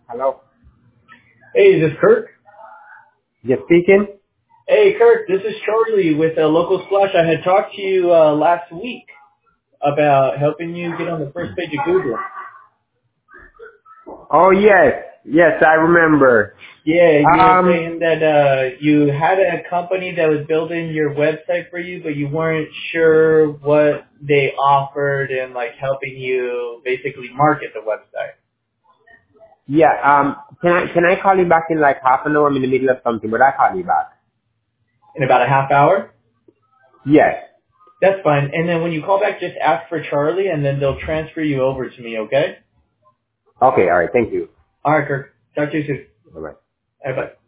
Hello. Hey, is this Kirk? Just speaking? Hey, Kirk, this is Charlie with Local Splash. I had talked to you last week about helping you get on the first page of Google. Oh, yes. Yes, I remember. Yeah, you were saying that you had a company that was building your website for you, but you weren't sure what they offered and like helping you basically market the website. Yeah, can I call you back in like half an hour? I'm in the middle of something, but I'll call you back. In about a half hour? Yes. That's fine. And then when you call back, just ask for Charlie, and then they'll transfer you over to me, okay? Okay, alright, thank you. All right, Kirk. Talk to you soon. Bye-bye. Bye-bye.